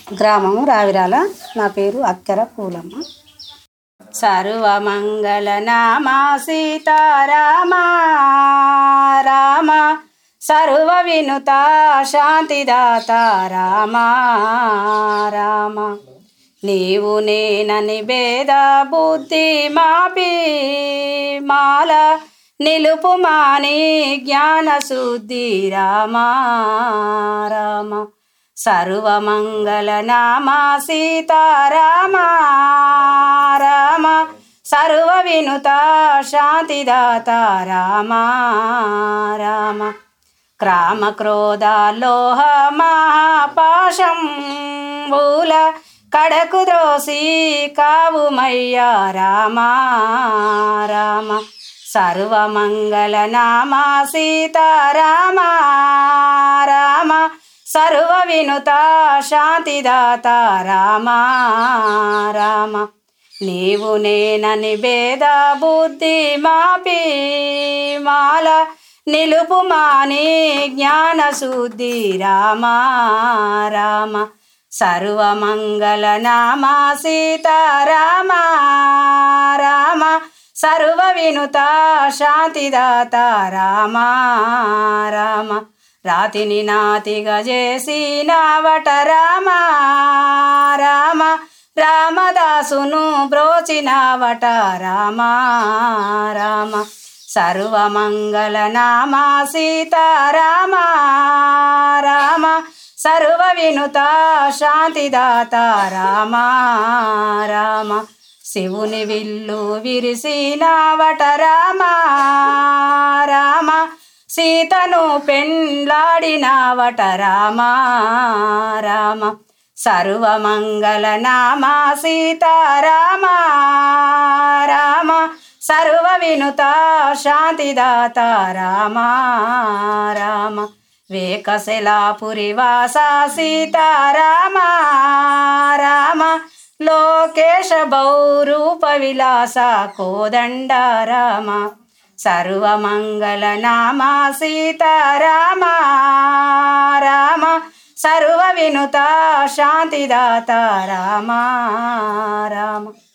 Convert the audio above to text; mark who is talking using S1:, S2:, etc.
S1: గ్రామము రావిరాల. నా పేరు అక్కెర పూలమ్మ. సర్వమంగళ నామ సీతారామ రామ, సర్వ వినుత శాంతిదాత రామ రామ. నీవు నేనని భేద బుద్ధి మాపి మాల నిలుపుమాని జ్ఞాన శుద్ధి రామ రామ. సర్వమంగళ నామ సీతారామ రామ, సర్వ వినుత శాంతిదాత రామ రామ. క్రామ క్రోధ లోహ మహాపాశం భూల కడకు ద్రోసి కావుమయ్యా రామ రామ. సర్వమంగళ నామ సీతారామ రామ, సర్వ వినుత శాంతిదాత రామ రామ. నీవు నేనని భేద బుద్ధి మాపి మాల నిలుపుమాని జ్ఞాన శుద్ధి రామ రామ. సర్వమంగళ నామ సీతారామ రామ, సర్వ వినుత శాంతిదాత రామ రామ. రాతిని నాతిగా చేసినవట రామ రామ, రామదాసును బ్రోచినవట రామ రామ. సర్వమంగళ నామ సీతారామ రామ, సర్వ వినుత శాంతిదాత రామ రామ. శివుని విల్లు విరిసినవట రామ రామ, సీతను పెండ్లాడినవట రామ రామ. సర్వమంగళ నామ సీతారామ రామ, సర్వ వినుత శాంతిదాత రామ రామ. వేకశలాపురి వాస సీతారామ రామ, లోకేశ బౌరూప విలాస కోదండ రామ. సర్వమంగళ నామ సీతారామ రామ, సర్వ వినుత శాంతిదాత రామ రామ.